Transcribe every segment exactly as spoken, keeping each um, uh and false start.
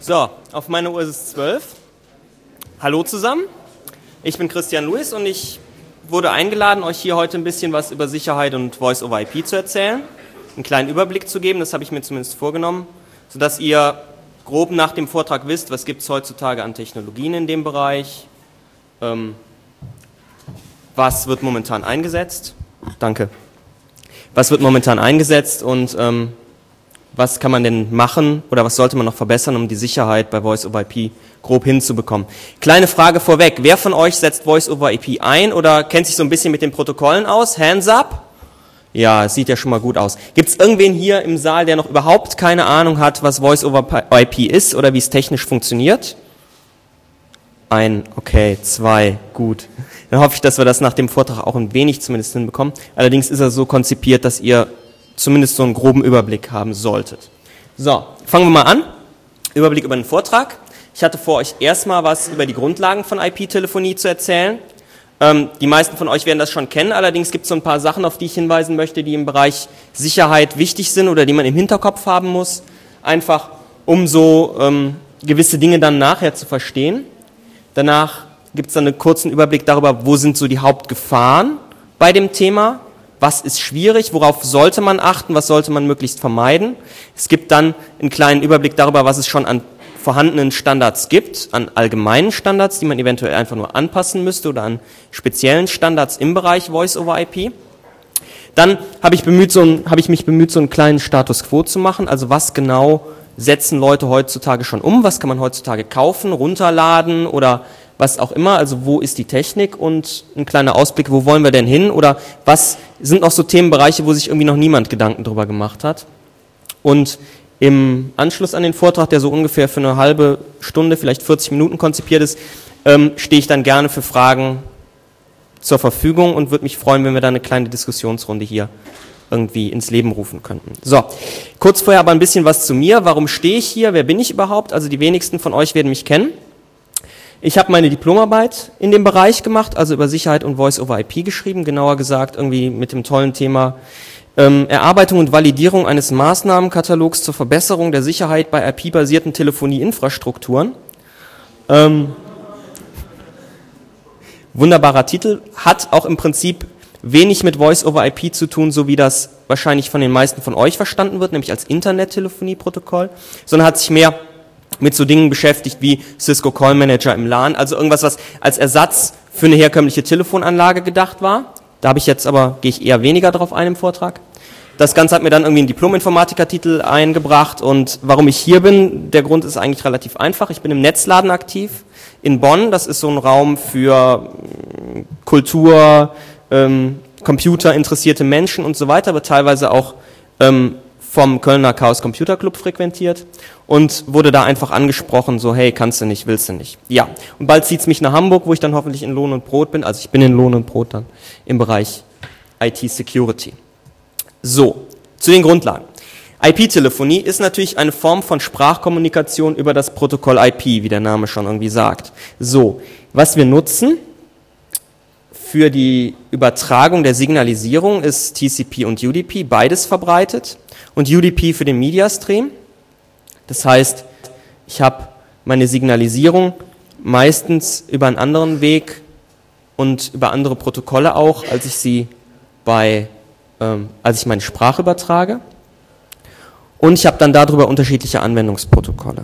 So, auf meiner Uhr ist es zwölf. Hallo zusammen, ich bin Christian Lewis und ich wurde eingeladen, euch hier heute ein bisschen was über Sicherheit und Voice over I P zu erzählen, einen kleinen Überblick zu geben, das habe ich mir zumindest vorgenommen, sodass ihr grob nach dem Vortrag wisst, was gibt es heutzutage an Technologien in dem Bereich, ähm, was wird momentan eingesetzt, danke, was wird momentan eingesetzt und ähm, was kann man denn machen oder was sollte man noch verbessern, um die Sicherheit bei Voice over I P grob hinzubekommen. Kleine Frage vorweg, wer von euch setzt Voice over I P ein oder kennt sich so ein bisschen mit den Protokollen aus? Hands up? Ja, es sieht ja schon mal gut aus. Gibt es irgendwen hier im Saal, der noch überhaupt keine Ahnung hat, was Voice over I P ist oder wie es technisch funktioniert? Ein, okay, zwei, gut. Dann hoffe ich, dass wir das nach dem Vortrag auch ein wenig zumindest hinbekommen. Allerdings ist er so konzipiert, dass ihr zumindest so einen groben Überblick haben solltet. So, fangen wir mal an. Überblick über den Vortrag. Ich hatte vor, euch erstmal was über die Grundlagen von I P-Telefonie zu erzählen. Ähm, die meisten von euch werden das schon kennen, allerdings gibt es so ein paar Sachen, auf die ich hinweisen möchte, die im Bereich Sicherheit wichtig sind oder die man im Hinterkopf haben muss, einfach um so ähm, gewisse Dinge dann nachher zu verstehen. Danach gibt es dann einen kurzen Überblick darüber, wo sind so die Hauptgefahren bei dem Thema. Was ist schwierig, worauf sollte man achten, was sollte man möglichst vermeiden. Es gibt dann einen kleinen Überblick darüber, was es schon an vorhandenen Standards gibt, an allgemeinen Standards, die man eventuell einfach nur anpassen müsste oder an speziellen Standards im Bereich Voice over I P. Dann habe ich, bemüht, so ein, habe ich mich bemüht, so einen kleinen Status Quo zu machen, also was genau setzen Leute heutzutage schon um, was kann man heutzutage kaufen, runterladen oder was auch immer, also wo ist die Technik und ein kleiner Ausblick, wo wollen wir denn hin oder was sind noch so Themenbereiche, wo sich irgendwie noch niemand Gedanken drüber gemacht hat. Und im Anschluss an den Vortrag, der so ungefähr für eine halbe Stunde, vielleicht vierzig Minuten konzipiert ist, ähm, stehe ich dann gerne für Fragen zur Verfügung und würde mich freuen, wenn wir da eine kleine Diskussionsrunde hier irgendwie ins Leben rufen könnten. So, kurz vorher aber ein bisschen was zu mir. Warum stehe ich hier? Wer bin ich überhaupt? Also die wenigsten von euch werden mich kennen. Ich habe meine Diplomarbeit in dem Bereich gemacht, also über Sicherheit und Voice over I P geschrieben, genauer gesagt irgendwie mit dem tollen Thema ähm, Erarbeitung und Validierung eines Maßnahmenkatalogs zur Verbesserung der Sicherheit bei I P-basierten Telefonieinfrastrukturen. Ähm, wunderbarer Titel, hat auch im Prinzip wenig mit Voice over I P zu tun, so wie das wahrscheinlich von den meisten von euch verstanden wird, nämlich als Internettelefonieprotokoll, sondern hat sich mehr mit so Dingen beschäftigt wie Cisco Call Manager im LAN, also irgendwas, was als Ersatz für eine herkömmliche Telefonanlage gedacht war. Da habe ich jetzt aber, gehe ich eher weniger drauf ein im Vortrag. Das Ganze hat mir dann irgendwie einen Diplom-Informatiker-Titel eingebracht und warum ich hier bin, der Grund ist eigentlich relativ einfach. Ich bin im Netzladen aktiv in Bonn, das ist so ein Raum für Kultur, ähm, Computer interessierte Menschen und so weiter, wird teilweise auch ähm, vom Kölner Chaos Computer Club frequentiert und wurde da einfach angesprochen, so hey, kannst du nicht, willst du nicht. Ja, und bald zieht es mich nach Hamburg, wo ich dann hoffentlich in Lohn und Brot bin, also ich bin in Lohn und Brot dann im Bereich I T-Security. So, zu den Grundlagen. I P-Telefonie ist natürlich eine Form von Sprachkommunikation über das Protokoll I P, wie der Name schon irgendwie sagt. So, was wir nutzen für die Übertragung der Signalisierung ist T C P und U D P, beides verbreitet. Und U D P für den Media Stream. Das heißt, ich habe meine Signalisierung meistens über einen anderen Weg und über andere Protokolle auch, als ich sie bei, ähm, als ich meine Sprache übertrage. Und ich habe dann darüber unterschiedliche Anwendungsprotokolle.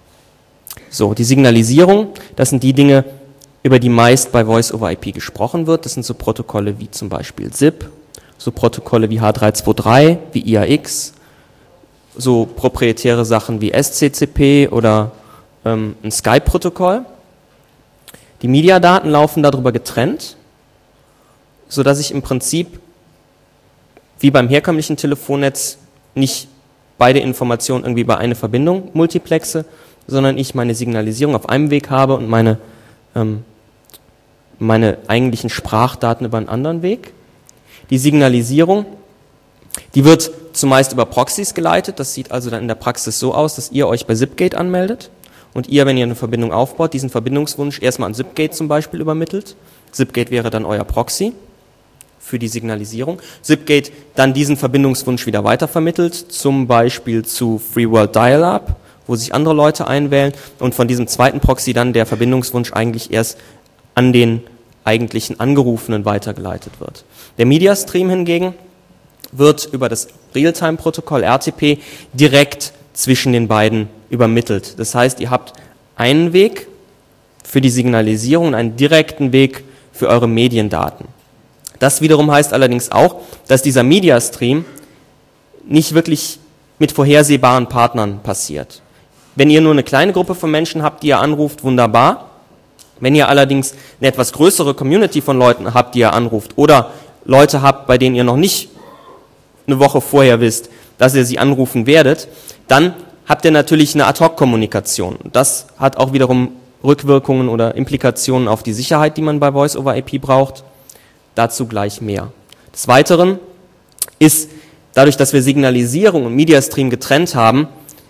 So, die Signalisierung, das sind die Dinge, über die meist bei Voice over I P gesprochen wird. Das sind so Protokolle wie zum Beispiel S I P, so Protokolle wie H drei zwei drei, wie I A X, so proprietäre Sachen wie S C C P oder ähm, ein Skype-Protokoll. Die Mediadaten laufen darüber getrennt, sodass ich im Prinzip wie beim herkömmlichen Telefonnetz nicht beide Informationen irgendwie bei einer Verbindung multiplexe, sondern ich meine Signalisierung auf einem Weg habe und meine, ähm, meine eigentlichen Sprachdaten über einen anderen Weg. Die Signalisierung, die wird zumeist über Proxys geleitet. Das sieht also dann in der Praxis so aus, dass ihr euch bei Zipgate anmeldet und ihr, wenn ihr eine Verbindung aufbaut, diesen Verbindungswunsch erstmal an Zipgate zum Beispiel übermittelt. Zipgate wäre dann euer Proxy für die Signalisierung. Zipgate dann diesen Verbindungswunsch wieder weitervermittelt, zum Beispiel zu Free World Dial-Up wo sich andere Leute einwählen und von diesem zweiten Proxy dann der Verbindungswunsch eigentlich erst an den eigentlichen Angerufenen weitergeleitet wird. Der Mediastream hingegen wird über das Realtime-Protokoll R T P direkt zwischen den beiden übermittelt. Das heißt, ihr habt einen Weg für die Signalisierung und einen direkten Weg für eure Mediendaten. Das wiederum heißt allerdings auch, dass dieser Mediastream nicht wirklich mit vorhersehbaren Partnern passiert. Wenn ihr nur eine kleine Gruppe von Menschen habt, die ihr anruft, wunderbar. Wenn ihr allerdings eine etwas größere Community von Leuten habt, die ihr anruft, oder Leute habt, bei denen ihr noch nicht eine Woche vorher wisst, dass ihr sie anrufen werdet, dann habt ihr natürlich eine Ad-Hoc-Kommunikation. Das hat auch wiederum Rückwirkungen oder Implikationen auf die Sicherheit, die man bei Voice over I P braucht. Dazu gleich mehr. Des Weiteren ist, dadurch, dass wir Signalisierung und Mediastream getrennt haben,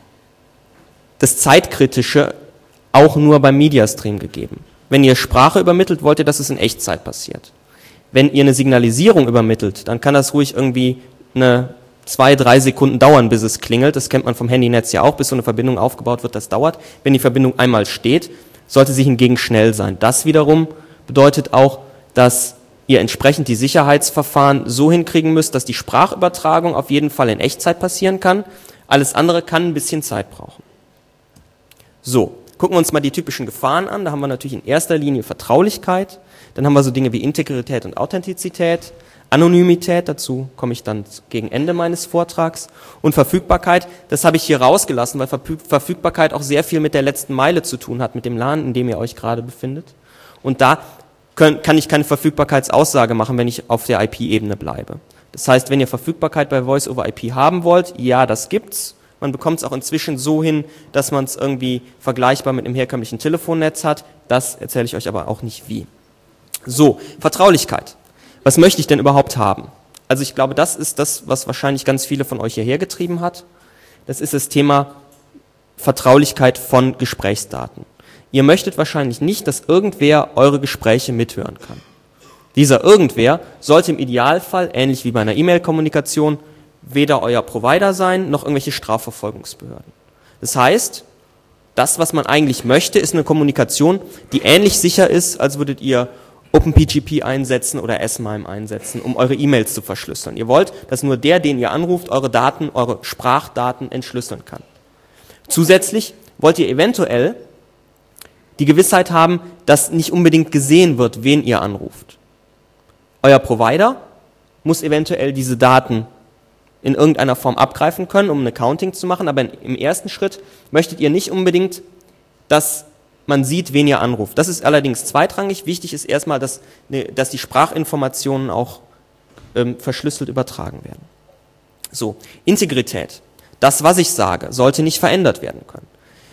das Zeitkritische auch nur beim Mediastream gegeben. Wenn ihr Sprache übermittelt, wollt ihr, dass es in Echtzeit passiert. Wenn ihr eine Signalisierung übermittelt, dann kann das ruhig irgendwie eine zwei, drei Sekunden dauern, bis es klingelt. Das kennt man vom Handynetz ja auch, bis so eine Verbindung aufgebaut wird, das dauert. Wenn die Verbindung einmal steht, sollte sie hingegen schnell sein. Das wiederum bedeutet auch, dass ihr entsprechend die Sicherheitsverfahren so hinkriegen müsst, dass die Sprachübertragung auf jeden Fall in Echtzeit passieren kann. Alles andere kann ein bisschen Zeit brauchen. So, gucken wir uns mal die typischen Gefahren an. Da haben wir natürlich in erster Linie Vertraulichkeit. Dann haben wir so Dinge wie Integrität und Authentizität, Anonymität, dazu komme ich dann gegen Ende meines Vortrags, und Verfügbarkeit. Das habe ich hier rausgelassen, weil Verfügbarkeit auch sehr viel mit der letzten Meile zu tun hat, mit dem LAN, in dem ihr euch gerade befindet. Und da können, kann ich keine Verfügbarkeitsaussage machen, wenn ich auf der I P-Ebene bleibe. Das heißt, wenn ihr Verfügbarkeit bei Voice over I P haben wollt, ja, das gibt's. Man bekommt es auch inzwischen so hin, dass man es irgendwie vergleichbar mit einem herkömmlichen Telefonnetz hat. Das erzähle ich euch aber auch nicht wie. So, Vertraulichkeit. Was möchte ich denn überhaupt haben? Also ich glaube, das ist das, was wahrscheinlich ganz viele von euch hierher getrieben hat. Das ist das Thema Vertraulichkeit von Gesprächsdaten. Ihr möchtet wahrscheinlich nicht, dass irgendwer eure Gespräche mithören kann. Dieser irgendwer sollte im Idealfall, ähnlich wie bei einer E-Mail-Kommunikation, weder euer Provider sein, noch irgendwelche Strafverfolgungsbehörden. Das heißt, das, was man eigentlich möchte, ist eine Kommunikation, die ähnlich sicher ist, als würdet ihr OpenPGP einsetzen oder S-MIME einsetzen, um eure E-Mails zu verschlüsseln. Ihr wollt, dass nur der, den ihr anruft, eure Daten, eure Sprachdaten entschlüsseln kann. Zusätzlich wollt ihr eventuell die Gewissheit haben, dass nicht unbedingt gesehen wird, wen ihr anruft. Euer Provider muss eventuell diese Daten in irgendeiner Form abgreifen können, um ein Accounting zu machen, aber im ersten Schritt möchtet ihr nicht unbedingt, dass man sieht, wen ihr anruft. Das ist allerdings zweitrangig. Wichtig ist erstmal, dass, dass die Sprachinformationen auch ähm, verschlüsselt übertragen werden. So, Integrität. Das, was ich sage, sollte nicht verändert werden können.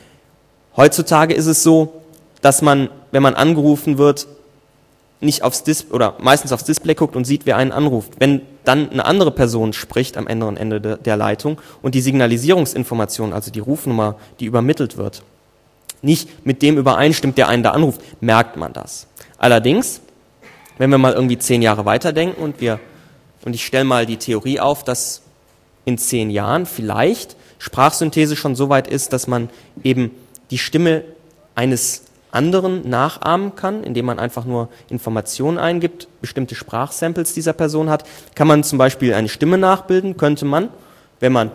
Heutzutage ist es so, dass man, wenn man angerufen wird, nicht aufs Display oder meistens aufs Display guckt und sieht, wer einen anruft. Wenn dann eine andere Person spricht am anderen Ende de, der Leitung und die Signalisierungsinformation, also die Rufnummer, die übermittelt wird, nicht mit dem übereinstimmt, der einen da anruft, merkt man das. Allerdings, wenn wir mal irgendwie zehn Jahre weiterdenken und wir und ich stelle mal die Theorie auf, dass in zehn Jahren vielleicht Sprachsynthese schon so weit ist, dass man eben die Stimme eines anderen nachahmen kann, indem man einfach nur Informationen eingibt, bestimmte Sprachsamples dieser Person hat, kann man zum Beispiel eine Stimme nachbilden, könnte man, wenn man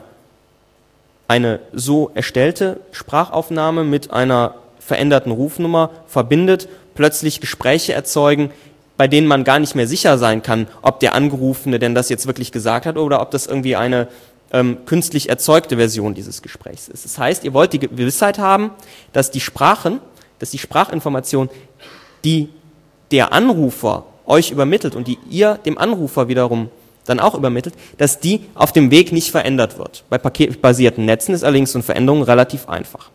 eine so erstellte Sprachaufnahme mit einer veränderten Rufnummer verbindet, plötzlich Gespräche erzeugen, bei denen man gar nicht mehr sicher sein kann, ob der Angerufene denn das jetzt wirklich gesagt hat oder ob das irgendwie eine ähm, künstlich erzeugte Version dieses Gesprächs ist. Das heißt, ihr wollt die Gewissheit haben, dass die Sprachen, dass die Sprachinformation, die der Anrufer euch übermittelt und die ihr dem Anrufer wiederum dann auch übermittelt, dass die auf dem Weg nicht verändert wird. Bei paketbasierten Netzen ist allerdings so eine Veränderung relativ einfach.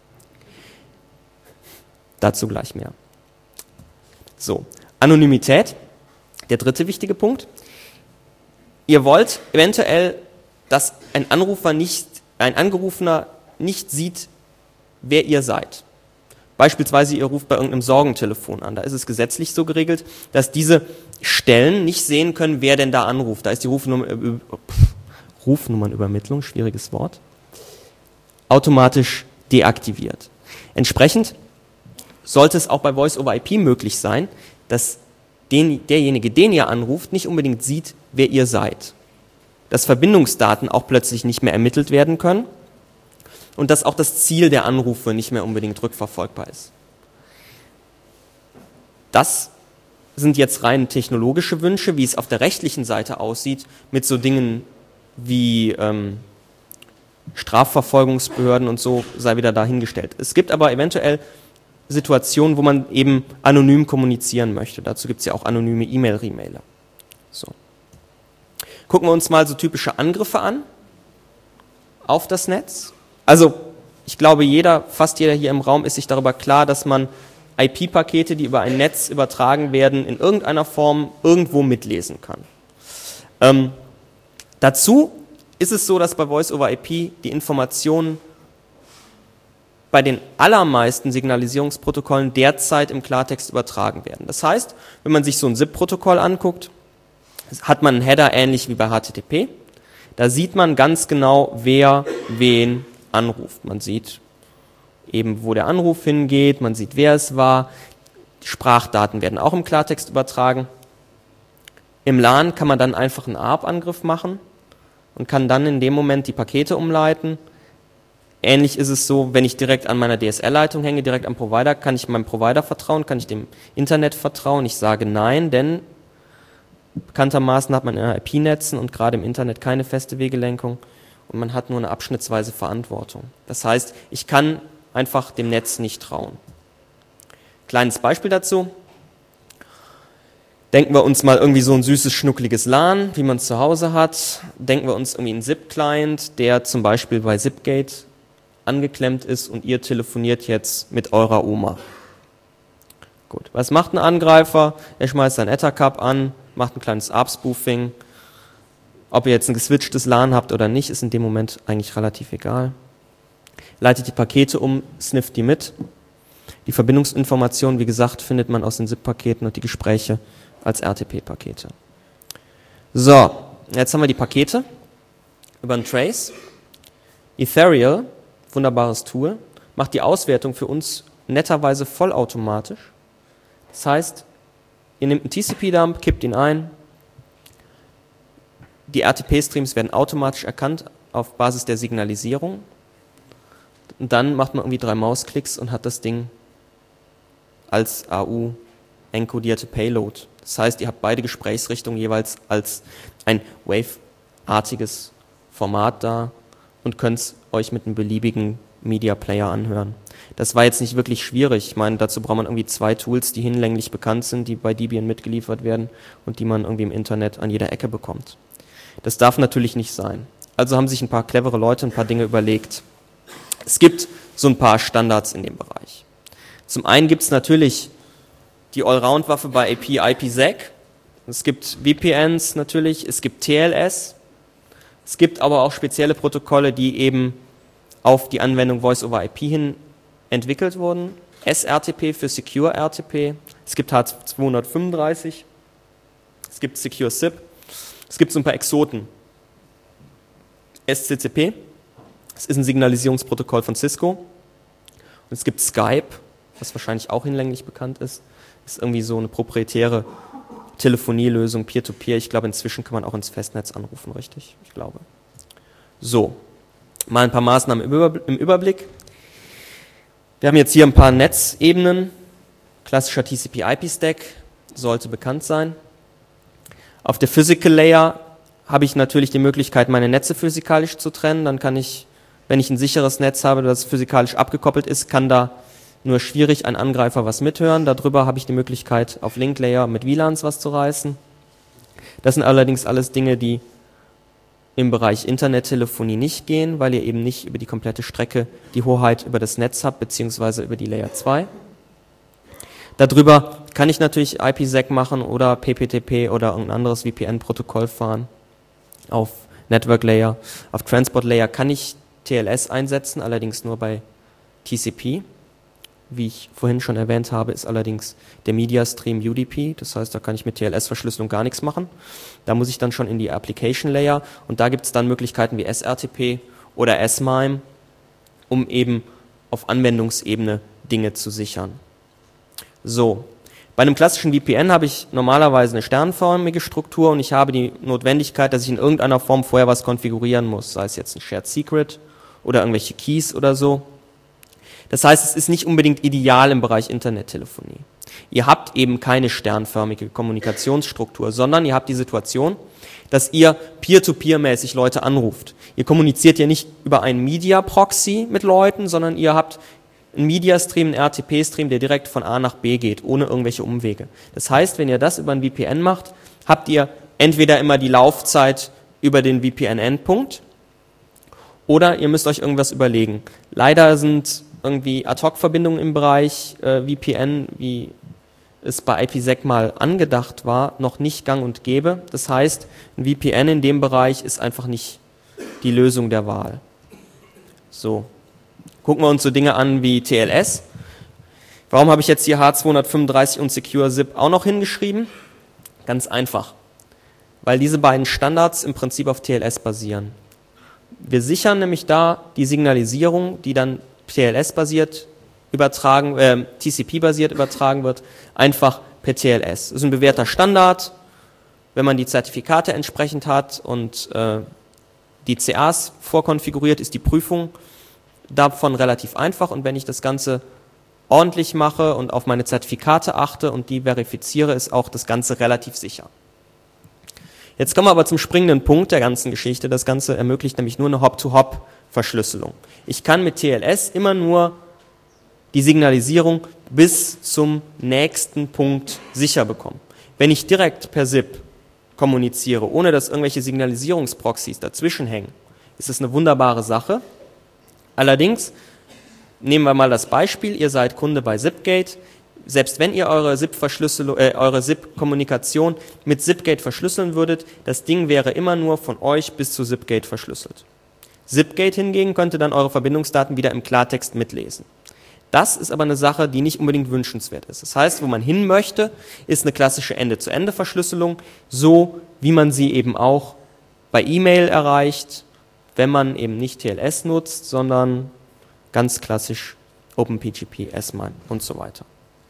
Dazu gleich mehr. So, Anonymität, der dritte wichtige Punkt. Ihr wollt eventuell, dass ein Anrufer nicht, ein Angerufener nicht sieht, wer ihr seid. Beispielsweise, ihr ruft bei irgendeinem Sorgentelefon an. Da ist es gesetzlich so geregelt, dass diese Stellen nicht sehen können, wer denn da anruft. Da ist die Rufnummer, äh, Rufnummernübermittlung, schwieriges Wort, automatisch deaktiviert. Entsprechend sollte es auch bei Voice over I P möglich sein, dass den, derjenige, den ihr anruft, nicht unbedingt sieht, wer ihr seid. Dass Verbindungsdaten auch plötzlich nicht mehr ermittelt werden können und dass auch das Ziel der Anrufe nicht mehr unbedingt rückverfolgbar ist. Das sind jetzt rein technologische Wünsche, wie es auf der rechtlichen Seite aussieht, mit so Dingen wie ähm, Strafverfolgungsbehörden und so, sei wieder dahingestellt. Es gibt aber eventuell Situationen, wo man eben anonym kommunizieren möchte. Dazu gibt es ja auch anonyme E-Mail-Remailer. So. Gucken wir uns mal so typische Angriffe an auf das Netz. Also ich glaube, jeder, fast jeder hier im Raum ist sich darüber klar, dass man I P-Pakete, die über ein Netz übertragen werden, in irgendeiner Form irgendwo mitlesen kann. Ähm, dazu ist es so, dass bei Voice over I P die Informationen bei den allermeisten Signalisierungsprotokollen derzeit im Klartext übertragen werden. Das heißt, wenn man sich so ein S I P-Protokoll anguckt, hat man einen Header ähnlich wie bei H T T P. Da sieht man ganz genau, wer wen anruft. Man sieht eben, wo der Anruf hingeht, man sieht, wer es war. Die Sprachdaten werden auch im Klartext übertragen. Im LAN kann man dann einfach einen A R P-Angriff machen und kann dann in dem Moment die Pakete umleiten. Ähnlich ist es so, wenn ich direkt an meiner D S L-Leitung hänge, direkt am Provider, kann ich meinem Provider vertrauen, kann ich dem Internet vertrauen. Ich sage nein, denn bekanntermaßen hat man in I P-Netzen und gerade im Internet keine feste Wegelenkung und man hat nur eine abschnittsweise Verantwortung. Das heißt, ich kann einfach dem Netz nicht trauen. Kleines Beispiel dazu. Denken wir uns mal irgendwie so ein süßes, schnuckliges LAN, wie man es zu Hause hat. Denken wir uns irgendwie einen S I P-Client, der zum Beispiel bei Zipgate angeklemmt ist und ihr telefoniert jetzt mit eurer Oma. Gut, was macht ein Angreifer? Er schmeißt sein Ethercap an, macht ein kleines A R P-Spoofing. Ob ihr jetzt ein geswitchtes LAN habt oder nicht, ist in dem Moment eigentlich relativ egal. Leitet die Pakete um, snifft die mit. Die Verbindungsinformationen, wie gesagt, findet man aus den S I P-Paketen und die Gespräche als R T P-Pakete. So, jetzt haben wir die Pakete über ein Trace. Ethereal, wunderbares Tool, macht die Auswertung für uns netterweise vollautomatisch. Das heißt, ihr nehmt einen T C P-Dump, kippt ihn ein. Die R T P-Streams werden automatisch erkannt auf Basis der Signalisierung. Und dann macht man irgendwie drei Mausklicks und hat das Ding als A U encodierte Payload. Das heißt, ihr habt beide Gesprächsrichtungen jeweils als ein Wave-artiges Format da und könnt es euch mit einem beliebigen Media Player anhören. Das war jetzt nicht wirklich schwierig. Ich meine, dazu braucht man irgendwie zwei Tools, die hinlänglich bekannt sind, die bei Debian mitgeliefert werden und die man irgendwie im Internet an jeder Ecke bekommt. Das darf natürlich nicht sein. Also haben sich ein paar clevere Leute ein paar Dinge überlegt. Es gibt so ein paar Standards in dem Bereich. Zum einen gibt es natürlich die Allround-Waffe bei I P, I P sec. Es gibt V P Ns natürlich, es gibt T L S. Es gibt aber auch spezielle Protokolle, die eben auf die Anwendung Voice over I P hin entwickelt wurden. S R T P für Secure R T P. Es gibt H zweihundertfünfunddreißig. Es gibt Secure S I P. Es gibt so ein paar Exoten. S C C P. Das ist ein Signalisierungsprotokoll von Cisco. Und es gibt Skype, was wahrscheinlich auch hinlänglich bekannt ist. Das ist irgendwie so eine proprietäre Telefonielösung, Peer-to-Peer. Ich glaube, inzwischen kann man auch ins Festnetz anrufen, richtig? Ich glaube. So, mal ein paar Maßnahmen im Überblick. Wir haben jetzt hier ein paar Netzebenen. Klassischer T C P I P-Stack sollte bekannt sein. Auf der Physical Layer habe ich natürlich die Möglichkeit, meine Netze physikalisch zu trennen. Dann kann ich, wenn ich ein sicheres Netz habe, das physikalisch abgekoppelt ist, kann da nur schwierig ein Angreifer was mithören. Darüber habe ich die Möglichkeit, auf Link Layer mit W LANs was zu reißen. Das sind allerdings alles Dinge, die im Bereich Internettelefonie nicht gehen, weil ihr eben nicht über die komplette Strecke die Hoheit über das Netz habt, beziehungsweise über die Layer zwei. Darüber kann ich natürlich I P sec machen oder P P T P oder irgendein anderes V P N-Protokoll fahren. Auf Network Layer, auf Transport Layer kann ich T L S einsetzen, allerdings nur bei T C P. Wie ich vorhin schon erwähnt habe, ist allerdings der Media Stream U D P, das heißt, da kann ich mit T L S-Verschlüsselung gar nichts machen. Da muss ich dann schon in die Application Layer und da gibt es dann Möglichkeiten wie S R T P oder S MIME, um eben auf Anwendungsebene Dinge zu sichern. So, bei einem klassischen V P N habe ich normalerweise eine sternförmige Struktur und ich habe die Notwendigkeit, dass ich in irgendeiner Form vorher was konfigurieren muss, sei es jetzt ein Shared Secret oder irgendwelche Keys oder so. Das heißt, es ist nicht unbedingt ideal im Bereich Internettelefonie. Ihr habt eben keine sternförmige Kommunikationsstruktur, sondern ihr habt die Situation, dass ihr peer-to-peer-mäßig Leute anruft. Ihr kommuniziert ja nicht über einen Media-Proxy mit Leuten, sondern ihr habt einen Media-Stream, einen R T P-Stream, der direkt von A nach B geht, ohne irgendwelche Umwege. Das heißt, wenn ihr das über ein V P N macht, habt ihr entweder immer die Laufzeit über den V P N-Endpunkt oder ihr müsst euch irgendwas überlegen. Leider sind irgendwie Ad-Hoc-Verbindungen im Bereich äh, V P N, wie es bei IPsec mal angedacht war, noch nicht gang und gäbe. Das heißt, ein V P N in dem Bereich ist einfach nicht die Lösung der Wahl. So. Gucken wir uns so Dinge an wie T L S. Warum habe ich jetzt hier H zweihundertfünfunddreißig und Secure Zip auch noch hingeschrieben? Ganz einfach. Weil diese beiden Standards im Prinzip auf T L S basieren. Wir sichern nämlich da die Signalisierung, die dann T L S-basiert übertragen, äh, T C P-basiert übertragen wird, einfach per T L S. Das ist ein bewährter Standard. Wenn man die Zertifikate entsprechend hat und äh, die C As vorkonfiguriert, ist die Prüfung davon relativ einfach. Und wenn ich das Ganze ordentlich mache und auf meine Zertifikate achte und die verifiziere, ist auch das Ganze relativ sicher. Jetzt kommen wir aber zum springenden Punkt der ganzen Geschichte. Das Ganze ermöglicht nämlich nur eine Hop-to-Hop-Verschlüsselung. Ich kann mit T L S immer nur die Signalisierung bis zum nächsten Punkt sicher bekommen. Wenn ich direkt per S I P kommuniziere, ohne dass irgendwelche Signalisierungsproxys dazwischen hängen, ist das eine wunderbare Sache. Allerdings, nehmen wir mal das Beispiel, ihr seid Kunde bei Zipgate. Selbst wenn ihr eure S I P-Verschlüsselung, äh, eure S I P-Kommunikation mit Zipgate verschlüsseln würdet, das Ding wäre immer nur von euch bis zu Zipgate verschlüsselt. Zipgate hingegen könnte dann eure Verbindungsdaten wieder im Klartext mitlesen. Das ist aber eine Sache, die nicht unbedingt wünschenswert ist. Das heißt, wo man hin möchte, ist eine klassische Ende-zu-Ende-Verschlüsselung, so wie man sie eben auch bei E-Mail erreicht, wenn man eben nicht T L S nutzt, sondern ganz klassisch OpenPGP, S-MIME und so weiter.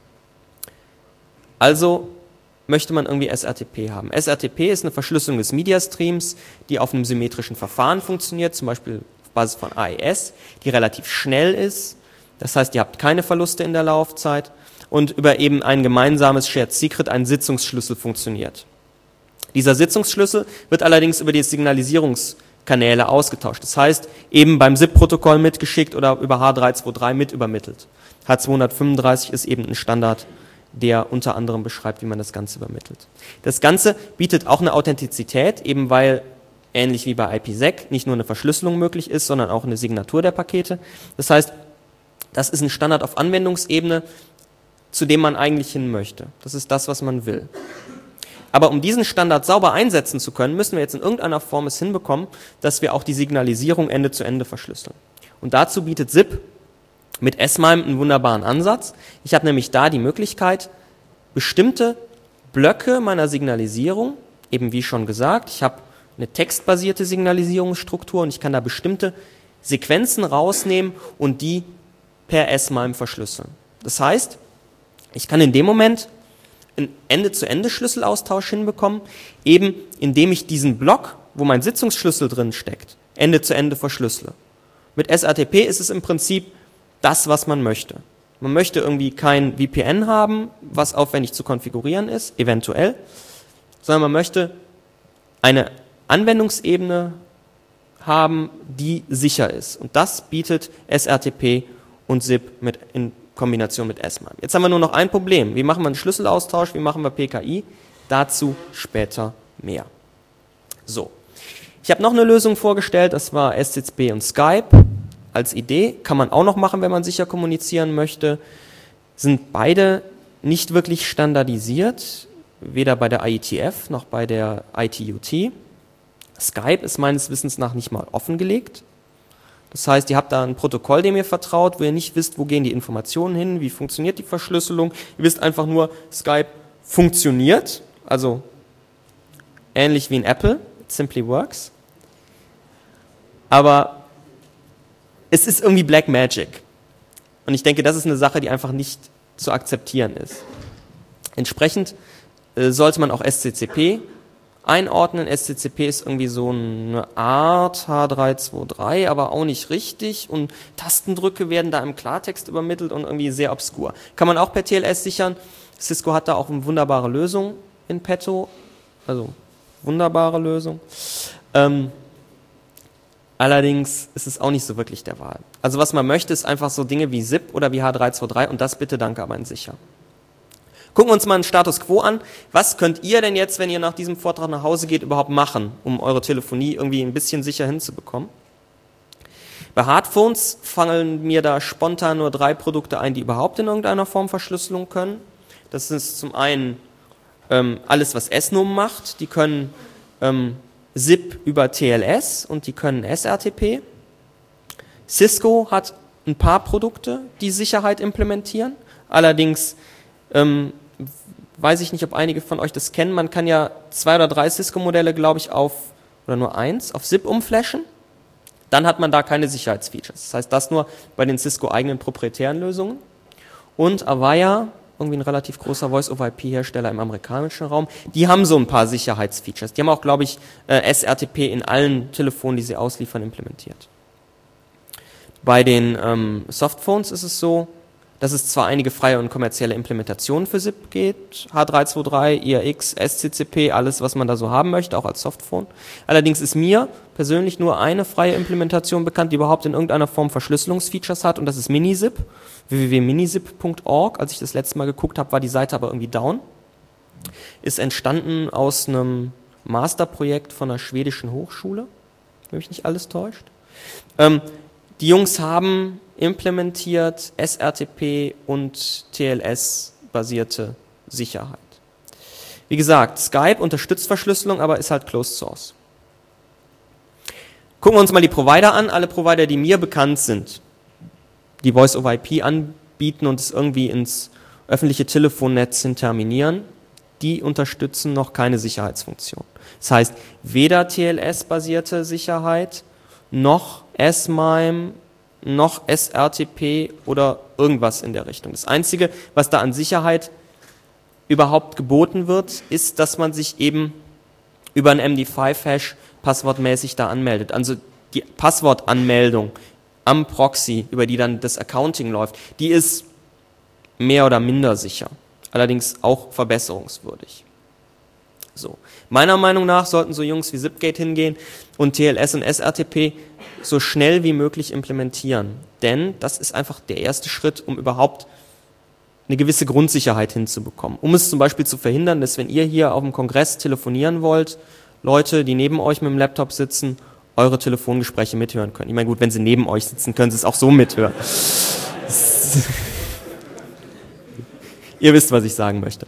Also möchte man irgendwie S R T P haben. S R T P ist eine Verschlüsselung des Media-Streams, die auf einem symmetrischen Verfahren funktioniert, zum Beispiel auf Basis von A E S, die relativ schnell ist. Das heißt, ihr habt keine Verluste in der Laufzeit und über eben ein gemeinsames Shared Secret, einen Sitzungsschlüssel funktioniert. Dieser Sitzungsschlüssel wird allerdings über die Signalisierungskanäle ausgetauscht. Das heißt, eben beim S I P-Protokoll mitgeschickt oder über H dreihundertdreiundzwanzig mit übermittelt. H zweihundertfünfunddreißig ist eben ein Standard, der unter anderem beschreibt, wie man das Ganze übermittelt. Das Ganze bietet auch eine Authentizität, eben weil, ähnlich wie bei IPsec, nicht nur eine Verschlüsselung möglich ist, sondern auch eine Signatur der Pakete. Das heißt, das ist ein Standard auf Anwendungsebene, zu dem man eigentlich hin möchte. Das ist das, was man will. Aber um diesen Standard sauber einsetzen zu können, müssen wir jetzt in irgendeiner Form es hinbekommen, dass wir auch die Signalisierung Ende zu Ende verschlüsseln. Und dazu bietet S I P mit S-MIME einen wunderbaren Ansatz. Ich habe nämlich da die Möglichkeit, bestimmte Blöcke meiner Signalisierung, eben wie schon gesagt, ich habe eine textbasierte Signalisierungsstruktur und ich kann da bestimmte Sequenzen rausnehmen und die per S-MIME verschlüsseln. Das heißt, ich kann in dem Moment einen Ende-zu-Ende-Schlüsselaustausch hinbekommen, eben indem ich diesen Block, wo mein Sitzungsschlüssel drin steckt, Ende zu Ende verschlüssele. Mit S R T P ist es im Prinzip das, was man möchte. Man möchte irgendwie kein V P N haben, was aufwendig zu konfigurieren ist, eventuell, sondern man möchte eine Anwendungsebene haben, die sicher ist. Und das bietet S R T P und S I P mit, in Kombination mit S-MIME. Jetzt haben wir nur noch ein Problem. Wie machen wir einen Schlüsselaustausch? Wie machen wir P K I? Dazu später mehr. So. Ich habe noch eine Lösung vorgestellt, das war S C C B und Skype als Idee. Kann man auch noch machen, wenn man sicher kommunizieren möchte. Sind beide nicht wirklich standardisiert, weder bei der I E T F noch bei der I T U T. Skype ist meines Wissens nach nicht mal offengelegt. Das heißt, ihr habt da ein Protokoll, dem ihr vertraut, wo ihr nicht wisst, wo gehen die Informationen hin, wie funktioniert die Verschlüsselung. Ihr wisst einfach nur, Skype funktioniert, also ähnlich wie in Apple, it simply works. Aber es ist irgendwie Black Magic. Und ich denke, das ist eine Sache, die einfach nicht zu akzeptieren ist. Entsprechend äh, sollte man auch S C C P einordnen. S C C P ist irgendwie so eine Art H drei zwei drei, aber auch nicht richtig. Und Tastendrücke werden da im Klartext übermittelt und irgendwie sehr obskur. Kann man auch per T L S sichern. Cisco hat da auch eine wunderbare Lösung in petto. Also wunderbare Lösung. Ähm, allerdings ist es auch nicht so wirklich der Wahl. Also was man möchte, ist einfach so Dinge wie S I P oder wie H drei zwei drei und das bitte danke aber in sicher. Gucken wir uns mal einen Status Quo an. Was könnt ihr denn jetzt, wenn ihr nach diesem Vortrag nach Hause geht, überhaupt machen, um eure Telefonie irgendwie ein bisschen sicher hinzubekommen? Bei Hardphones fallen mir da spontan nur drei Produkte ein, die überhaupt in irgendeiner Form Verschlüsselung können. Das ist zum einen ähm, alles, was S N U M macht. Die können ähm, S I P über T L S und die können S R T P. Cisco hat ein paar Produkte, die Sicherheit implementieren. Allerdings ähm, weiß ich nicht, ob einige von euch das kennen. Man kann ja zwei oder drei Cisco-Modelle, glaube ich, auf, oder nur eins, auf S I P umflashen. Dann hat man da keine Sicherheitsfeatures. Das heißt, das nur bei den Cisco-eigenen proprietären Lösungen. Und Avaya, irgendwie ein relativ großer Voice-over-I P-Hersteller im amerikanischen Raum, die haben so ein paar Sicherheitsfeatures. Die haben auch, glaube ich, S R T P in allen Telefonen, die sie ausliefern, implementiert. Bei den ähm, Softphones ist es so, dass es zwar einige freie und kommerzielle Implementationen für S I P gibt, H drei zwei drei, I R X, S C C P, alles, was man da so haben möchte, auch als Softphone. Allerdings ist mir persönlich nur eine freie Implementation bekannt, die überhaupt in irgendeiner Form Verschlüsselungsfeatures hat, und das ist Minisip, w w w punkt minisip punkt org. Als ich das letzte Mal geguckt habe, war die Seite aber irgendwie down. Ist entstanden aus einem Masterprojekt von einer schwedischen Hochschule, wenn mich nicht alles täuscht. Ähm, die Jungs haben implementiert S R T P und T L S-basierte Sicherheit. Wie gesagt, Skype unterstützt Verschlüsselung, aber ist halt Closed Source. Gucken wir uns mal die Provider an. Alle Provider, die mir bekannt sind, die Voice-over-I P anbieten und es irgendwie ins öffentliche Telefonnetz hin terminieren, die unterstützen noch keine Sicherheitsfunktion. Das heißt, weder T L S-basierte Sicherheit, noch S M I M E, noch S R T P oder irgendwas in der Richtung. Das Einzige, was da an Sicherheit überhaupt geboten wird, ist, dass man sich eben über einen M D fünf Hash passwortmäßig da anmeldet. Also die Passwortanmeldung am Proxy, über die dann das Accounting läuft, die ist mehr oder minder sicher. Allerdings auch verbesserungswürdig. So. Meiner Meinung nach sollten so Jungs wie Zipgate hingehen und T L S und S R T P so schnell wie möglich implementieren. Denn das ist einfach der erste Schritt, um überhaupt eine gewisse Grundsicherheit hinzubekommen. Um es zum Beispiel zu verhindern, dass wenn ihr hier auf dem Kongress telefonieren wollt, Leute, die neben euch mit dem Laptop sitzen, eure Telefongespräche mithören können. Ich meine, gut, wenn sie neben euch sitzen, können sie es auch so mithören. Ihr wisst, was ich sagen möchte.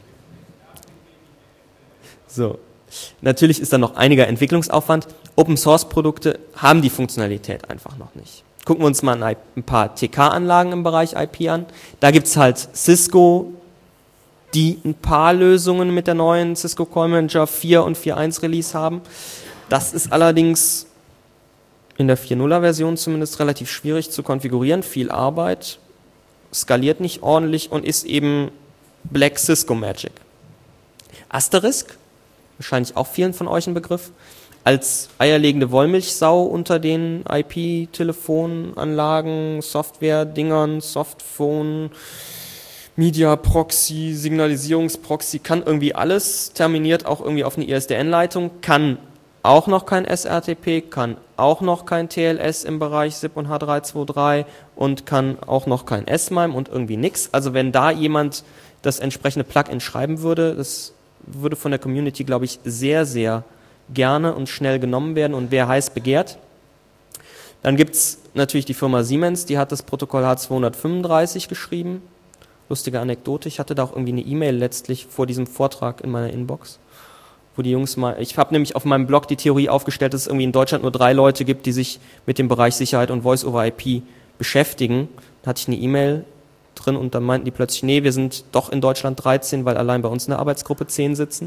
So. Natürlich ist da noch einiger Entwicklungsaufwand. Open-Source-Produkte haben die Funktionalität einfach noch nicht. Gucken wir uns mal ein paar T K-Anlagen im Bereich I P an. Da gibt es halt Cisco, die ein paar Lösungen mit der neuen Cisco Call Manager vier und vier Punkt eins Release haben. Das ist allerdings in der vier Punkt null Version zumindest relativ schwierig zu konfigurieren. Viel Arbeit, skaliert nicht ordentlich und ist eben Black Cisco Magic. Asterisk, wahrscheinlich auch vielen von euch ein Begriff, als eierlegende Wollmilchsau unter den I P-Telefonanlagen, Software-Dingern, Softphone, Media-Proxy, Signalisierungsproxy, kann irgendwie alles, terminiert auch irgendwie auf eine I S D N-Leitung, kann auch noch kein S R T P, kann auch noch kein T L S im Bereich S I P und H drei zwei drei und kann auch noch kein S M I M E und irgendwie nix. Also wenn da jemand das entsprechende Plugin schreiben würde, das würde von der Community, glaube ich, sehr, sehr gerne und schnell genommen werden und wer heiß begehrt. Dann gibt es natürlich die Firma Siemens, die hat das Protokoll H zweihundertfünfunddreißig geschrieben. Lustige Anekdote, ich hatte da auch irgendwie eine E-Mail letztlich vor diesem Vortrag in meiner Inbox, wo die Jungs mal, ich habe nämlich auf meinem Blog die Theorie aufgestellt, dass es irgendwie in Deutschland nur drei Leute gibt, die sich mit dem Bereich Sicherheit und Voice-over-I P beschäftigen. Da hatte ich eine E-Mail drin und dann meinten die plötzlich, nee, wir sind doch in Deutschland dreizehn, weil allein bei uns in der Arbeitsgruppe zehn sitzen.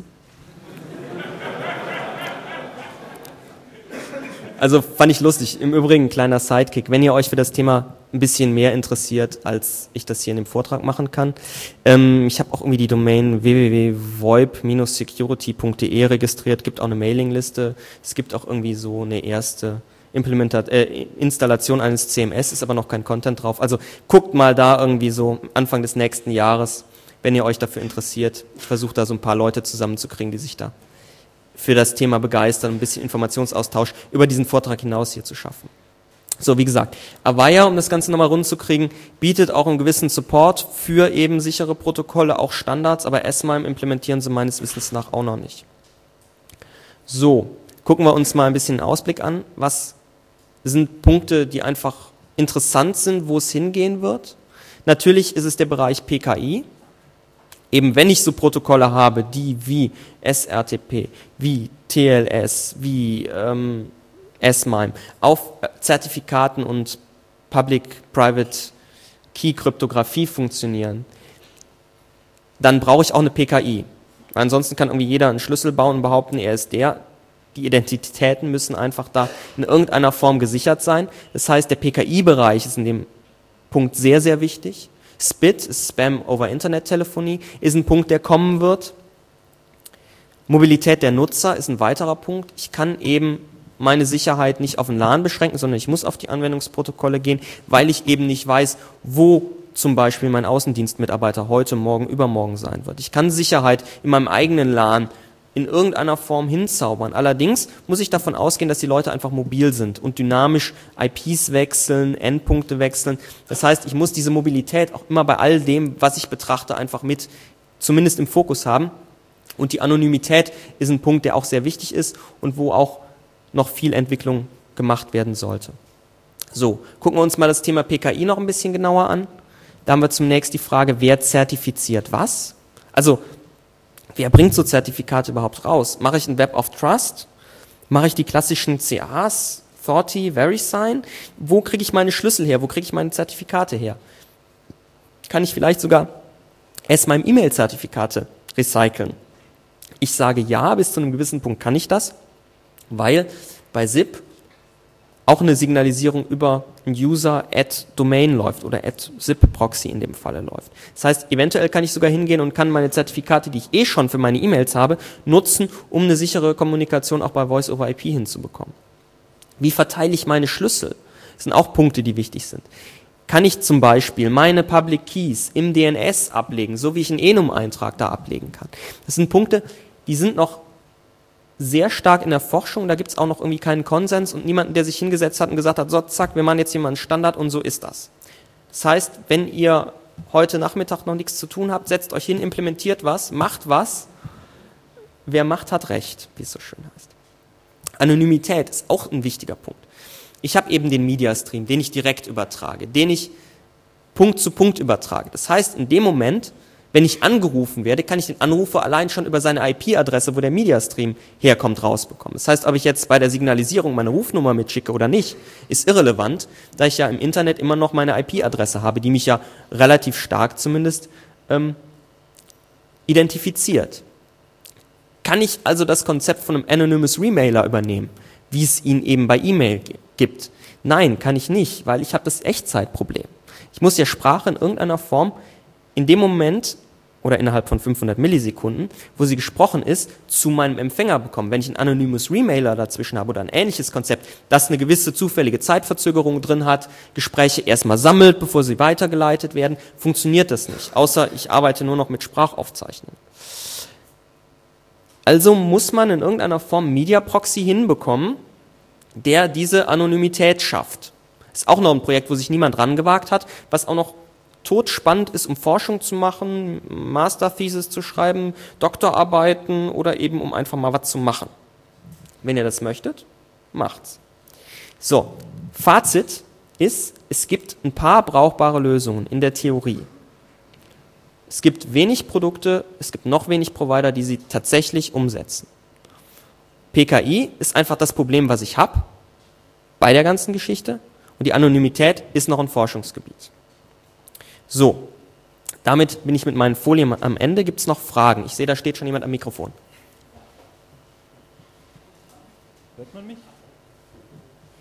Also fand ich lustig. Im Übrigen, kleiner Sidekick, wenn ihr euch für das Thema ein bisschen mehr interessiert, als ich das hier in dem Vortrag machen kann. Ähm, ich habe auch irgendwie die Domain w w w punkt voip Bindestrich security punkt d e registriert, gibt auch eine Mailingliste. Es gibt auch irgendwie so eine erste Implementat äh, Installation eines C M S, ist aber noch kein Content drauf. Also guckt mal da irgendwie so Anfang des nächsten Jahres, wenn ihr euch dafür interessiert. Ich versuche da so ein paar Leute zusammenzukriegen, die sich da für das Thema begeistern, ein bisschen Informationsaustausch über diesen Vortrag hinaus hier zu schaffen. So, wie gesagt, Avaya, um das Ganze nochmal rund zu kriegen, bietet auch einen gewissen Support für eben sichere Protokolle, auch Standards, aber S M I M implementieren sie meines Wissens nach auch noch nicht. So, gucken wir uns mal ein bisschen einen Ausblick an. Was sind Punkte, die einfach interessant sind, wo es hingehen wird? Natürlich ist es der Bereich P K I. Eben wenn ich so Protokolle habe, die wie S R T P, wie T L S, wie ähm, S M I M auf Zertifikaten und Public-Private-Key-Kryptographie funktionieren, dann brauche ich auch eine P K I. Ansonsten kann irgendwie jeder einen Schlüssel bauen und behaupten, er ist der. Die Identitäten müssen einfach da in irgendeiner Form gesichert sein. Das heißt, der P K I-Bereich ist in dem Punkt sehr, sehr wichtig. S P I T, Spam over Internet Telefonie, ist ein Punkt, der kommen wird. Mobilität der Nutzer ist ein weiterer Punkt. Ich kann eben meine Sicherheit nicht auf den LAN beschränken, sondern ich muss auf die Anwendungsprotokolle gehen, weil ich eben nicht weiß, wo zum Beispiel mein Außendienstmitarbeiter heute, morgen, übermorgen sein wird. Ich kann Sicherheit in meinem eigenen LAN in irgendeiner Form hinzaubern. Allerdings muss ich davon ausgehen, dass die Leute einfach mobil sind und dynamisch I Ps wechseln, Endpunkte wechseln. Das heißt, ich muss diese Mobilität auch immer bei all dem, was ich betrachte, einfach mit zumindest im Fokus haben. Und die Anonymität ist ein Punkt, der auch sehr wichtig ist und wo auch noch viel Entwicklung gemacht werden sollte. So, gucken wir uns mal das Thema P K I noch ein bisschen genauer an. Da haben wir zunächst die Frage, wer zertifiziert was? Also, wer bringt so Zertifikate überhaupt raus? Mache ich ein Web of Trust? Mache ich die klassischen C As, Thorty, VeriSign? Wo kriege ich meine Schlüssel her? Wo kriege ich meine Zertifikate her? Kann ich vielleicht sogar S M I M E-Mail-Zertifikate recyceln? Ich sage ja, bis zu einem gewissen Punkt kann ich das, weil bei S I P auch eine Signalisierung über ein User at Domain läuft oder at S I P-Proxy in dem Falle läuft. Das heißt, eventuell kann ich sogar hingehen und kann meine Zertifikate, die ich eh schon für meine E-Mails habe, nutzen, um eine sichere Kommunikation auch bei Voice over I P hinzubekommen. Wie verteile ich meine Schlüssel? Das sind auch Punkte, die wichtig sind. Kann ich zum Beispiel meine Public Keys im D N S ablegen, so wie ich einen Enum-Eintrag da ablegen kann? Das sind Punkte, die sind noch sehr stark in der Forschung, da gibt es auch noch irgendwie keinen Konsens und niemanden, der sich hingesetzt hat und gesagt hat, so zack, wir machen jetzt hier mal einen Standard und so ist das. Das heißt, wenn ihr heute Nachmittag noch nichts zu tun habt, setzt euch hin, implementiert was, macht was. Wer macht, hat Recht, wie es so schön heißt. Anonymität ist auch ein wichtiger Punkt. Ich habe eben den Media-Stream, den ich direkt übertrage, den ich Punkt zu Punkt übertrage. Das heißt, in dem Moment, wenn ich angerufen werde, kann ich den Anrufer allein schon über seine I P-Adresse, wo der Mediastream herkommt, rausbekommen. Das heißt, ob ich jetzt bei der Signalisierung meine Rufnummer mitschicke oder nicht, ist irrelevant, da ich ja im Internet immer noch meine I P-Adresse habe, die mich ja relativ stark zumindest ähm, identifiziert. Kann ich also das Konzept von einem Anonymous Remailer übernehmen, wie es ihn eben bei E-Mail gibt? Nein, kann ich nicht, weil ich habe das Echtzeitproblem. Ich muss ja Sprache in irgendeiner Form in dem Moment oder innerhalb von fünfhundert Millisekunden, wo sie gesprochen ist, zu meinem Empfänger bekommen. Wenn ich einen Anonymous Remailer dazwischen habe oder ein ähnliches Konzept, das eine gewisse zufällige Zeitverzögerung drin hat, Gespräche erstmal sammelt, bevor sie weitergeleitet werden, funktioniert das nicht, außer ich arbeite nur noch mit Sprachaufzeichnungen. Also muss man in irgendeiner Form Media Proxy hinbekommen, der diese Anonymität schafft. Ist auch noch ein Projekt, wo sich niemand rangewagt hat, was auch noch totspannend ist, um Forschung zu machen, Masterthesis zu schreiben, Doktorarbeiten oder eben um einfach mal was zu machen. Wenn ihr das möchtet, macht's. So, Fazit ist, es gibt ein paar brauchbare Lösungen in der Theorie. Es gibt wenig Produkte, es gibt noch wenig Provider, die sie tatsächlich umsetzen. P K I ist einfach das Problem, was ich habe bei der ganzen Geschichte und die Anonymität ist noch ein Forschungsgebiet. So, damit bin ich mit meinen Folien am Ende. Gibt es noch Fragen? Ich sehe, da steht schon jemand am Mikrofon. Hört man mich?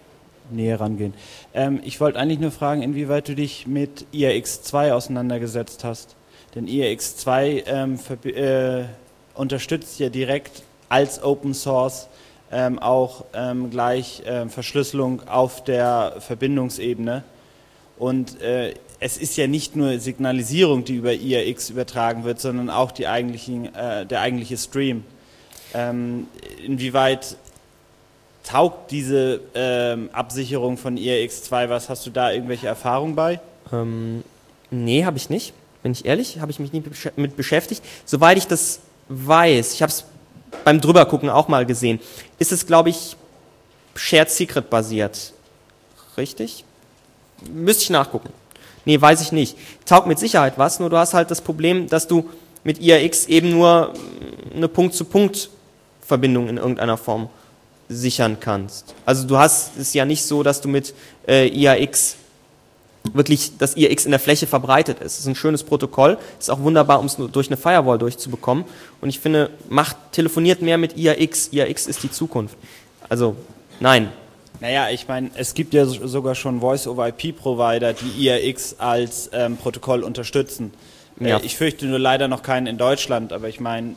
näher rangehen. Ähm, ich wollte eigentlich nur fragen, inwieweit du dich mit I R X zwei auseinandergesetzt hast. Denn I R X zwei ähm, äh, unterstützt ja direkt als Open Source ähm, auch ähm, gleich äh, Verschlüsselung auf der Verbindungsebene. Und äh, es ist ja nicht nur Signalisierung, die über I R X übertragen wird, sondern auch die eigentlichen, äh, der eigentliche Stream. Ähm, inwieweit taugt diese ähm, Absicherung von I R X zwei was? Hast du da irgendwelche Erfahrungen bei? Ähm, nee, habe ich nicht. Bin ich ehrlich, habe ich mich nicht mit beschäftigt. Soweit ich das weiß, ich habe es beim Drübergucken auch mal gesehen, ist es, glaube ich, Shared Secret basiert. Richtig? Müsste ich nachgucken. Nee, weiß ich nicht. Taugt mit Sicherheit was, nur du hast halt das Problem, dass du mit I R X eben nur eine Punkt-zu-Punkt-Verbindung in irgendeiner Form sichern kannst. Also du hast es ja nicht so, dass du mit äh, I R X wirklich, dass I R X in der Fläche verbreitet ist. Es ist ein schönes Protokoll, ist auch wunderbar, um es nur durch eine Firewall durchzubekommen. Und ich finde, macht, telefoniert mehr mit I R X. I R X ist die Zukunft. Also, nein. Naja, ich meine, es gibt ja sogar schon Voice-over-I P-Provider, die I R X als ähm, Protokoll unterstützen. Ja. Äh, ich fürchte nur leider noch keinen in Deutschland, aber ich meine...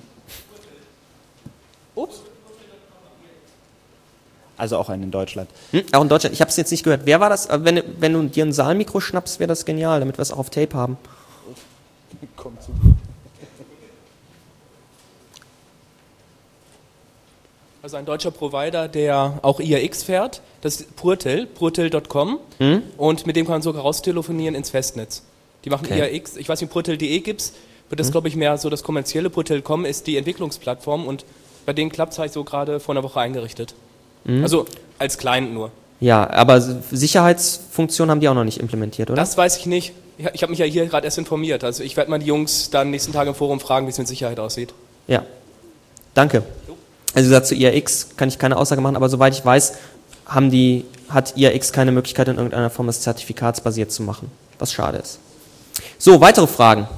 Ups. Also auch einen in Deutschland. Hm, auch in Deutschland. Ich habe es jetzt nicht gehört. Wer war das? Wenn, wenn du dir ein Saalmikro schnappst, wäre das genial, damit wir es auch auf Tape haben. Kommt zu. Also ein deutscher Provider, der auch I R X fährt, das ist Purtel, purtel Punkt com, Hm? und mit dem kann man sogar raustelefonieren ins Festnetz. Die machen Okay. I R X, ich weiß nicht, purtel Punkt de gibt's, wird das, Hm? glaube ich, mehr so das kommerzielle. Purtel Punkt com ist die Entwicklungsplattform und bei denen klappt es, habe ich so gerade vor einer Woche eingerichtet. Hm? Also als Client nur. Ja, aber Sicherheitsfunktionen haben die auch noch nicht implementiert, oder? Das weiß ich nicht. Ich, ich habe mich ja hier gerade erst informiert. Also ich werde mal die Jungs dann nächsten Tage im Forum fragen, wie es mit Sicherheit aussieht. Ja. Danke. Also wie gesagt, zu I R X kann ich keine Aussage machen, aber soweit ich weiß, haben die, hat I R X keine Möglichkeit, in irgendeiner Form das zertifikatsbasiert zu machen, was schade ist. So, weitere Fragen?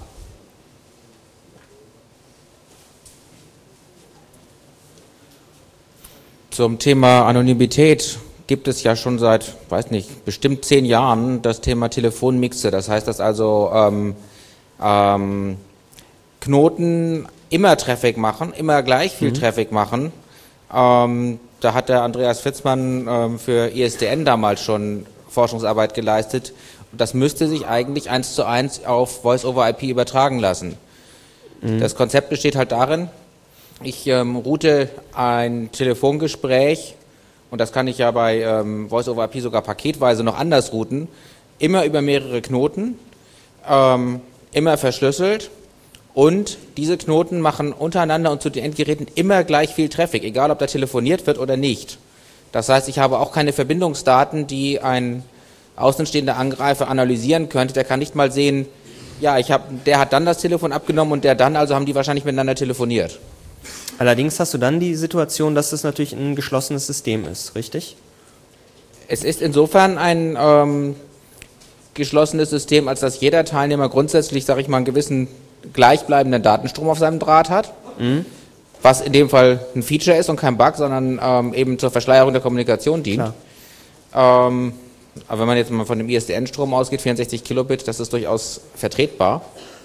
Zum Thema Anonymität gibt es ja schon seit, weiß nicht, bestimmt zehn Jahren das Thema Telefonmixe. Das heißt, dass also ähm, ähm, Knoten immer Traffic machen, immer gleich viel mhm. Traffic machen. Ähm, da hat der Andreas Fitzmann ähm, für I S D N damals schon Forschungsarbeit geleistet. Und das müsste sich eigentlich eins zu eins auf Voice-over-I P übertragen lassen. Mhm. Das Konzept besteht halt darin, ich ähm, route ein Telefongespräch, und das kann ich ja bei ähm, Voice-over-I P sogar paketweise noch anders routen, immer über mehrere Knoten, ähm, immer verschlüsselt, und diese Knoten machen untereinander und zu den Endgeräten immer gleich viel Traffic, egal ob da telefoniert wird oder nicht. Das heißt, ich habe auch keine Verbindungsdaten, die ein außenstehender Angreifer analysieren könnte. Der kann nicht mal sehen, ja, ich hab, der hat dann das Telefon abgenommen und der dann, also haben die wahrscheinlich miteinander telefoniert. Allerdings hast du dann die Situation, dass das natürlich ein geschlossenes System ist, richtig? Es ist insofern ein ähm, geschlossenes System, als dass jeder Teilnehmer grundsätzlich, sage ich mal, einen gewissen gleichbleibenden Datenstrom auf seinem Draht hat, mhm. was in dem Fall ein Feature ist und kein Bug, sondern ähm, eben zur Verschleierung der Kommunikation dient. Ähm, aber wenn man jetzt mal von dem I S D N-Strom ausgeht, vierundsechzig Kilobit, das ist durchaus vertretbar.